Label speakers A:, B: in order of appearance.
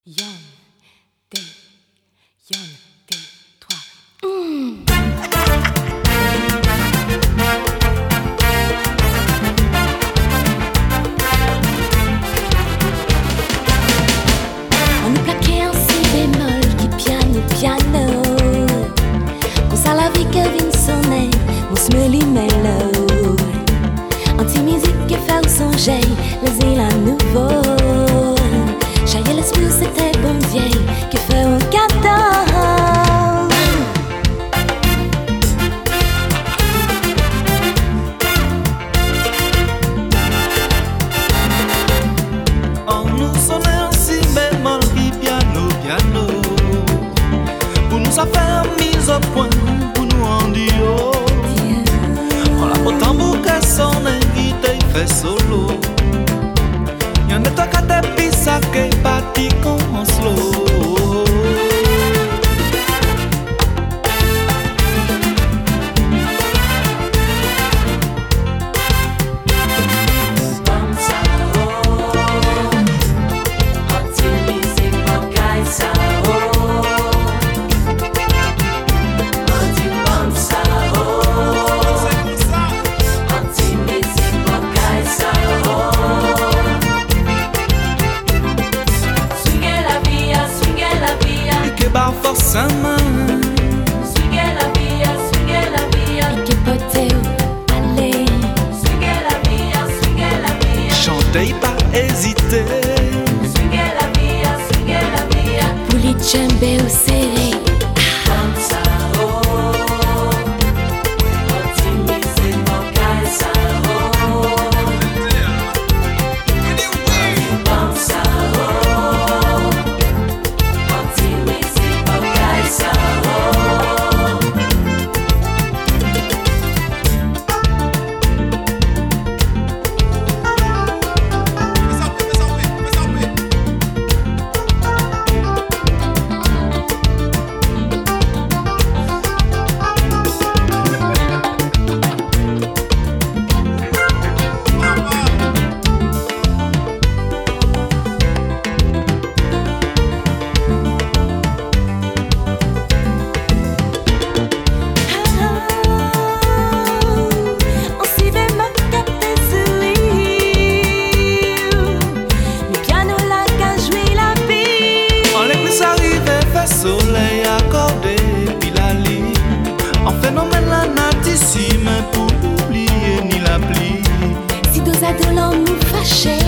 A: Yon, T, 3.
B: On nous plaquait un si bémol qui piano. Pour ça la vie que vient sonner, on se me mello. Anti-musique que fait songer, les îles à nouveau. J'aille l'esprit, c'était bon vieille, que fait un cadeau.
C: On nous sonnait un si bémol qui piano. Pour nous ça fait mise au point, pour nous en duo. On l'a pas tambour que sonne qui te fait solo. Y'en a toi qui te pisse à que parti comme en slow. Forcément,
B: Swinguez la via, et que poteo, allez. Swinguez la via,
C: chantez pas hésiter.
B: Swinguez la via, pour les djembé au serré.
C: Soleil accordé, puis la ligne. En phénomène la natissime pour oublier ni la pluie.
B: Si deux adolescents nous fâchent.